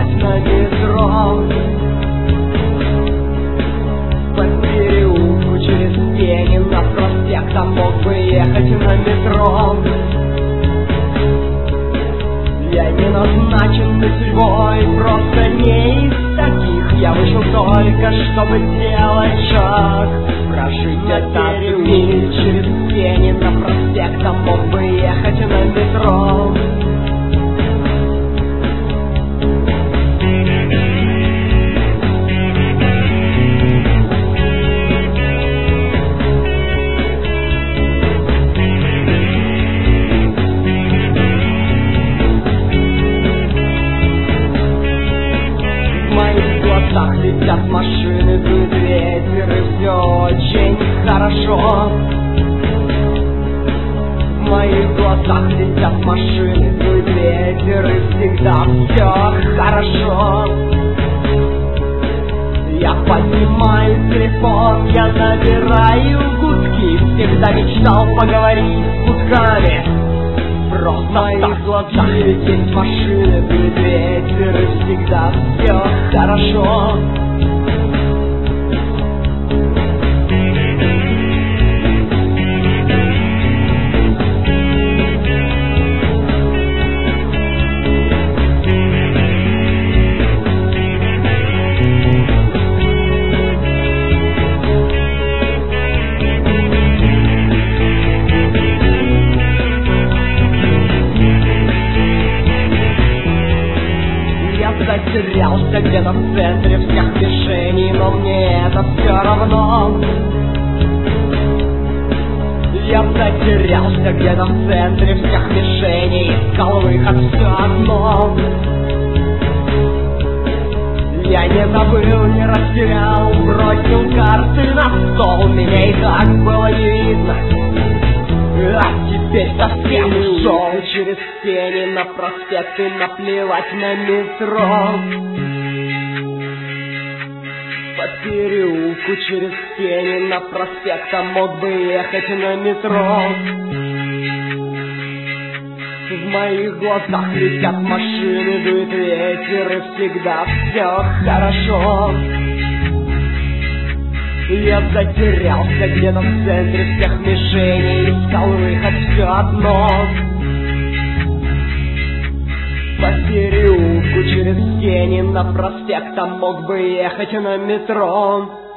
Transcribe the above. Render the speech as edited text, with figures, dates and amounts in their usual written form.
наплевать на метро. По переулку через тени на проспект мог бы ехать на метро. Я не назначен судьбой, просто не из таких. Я вышел только, чтобы сделать шаг, прожить этот мир через тени на проспект мог бы ехать на метро. Летят машины, дует ветер, и все очень хорошо. В моих глазах летят машины, дует ветер, и всегда все хорошо. Я поднимаю телефон, я набираю гудки. Всегда мечтал поговорить с гудками. Просто в моих глазах летит машины, дует ветер, и всегда все хорошо. Затерялся где-то в центре всех движений, но мне это все равно. Я затерялся где-то в центре всех движений, искал выход все одно. Я не забыл, не растерял, бросил карты на стол, меня и так было не видно. А теперь совсем ушел через тени на проспект и наплевать на метро. По переулку через тени на проспект мог бы ехать на метро. В моих глазах летят машины, дует ветер, и всегда все хорошо. Я затерялся где-то в центре всех мишеней, искал выход все одно. По переулку через тени на проспект мог бы ехать на метро.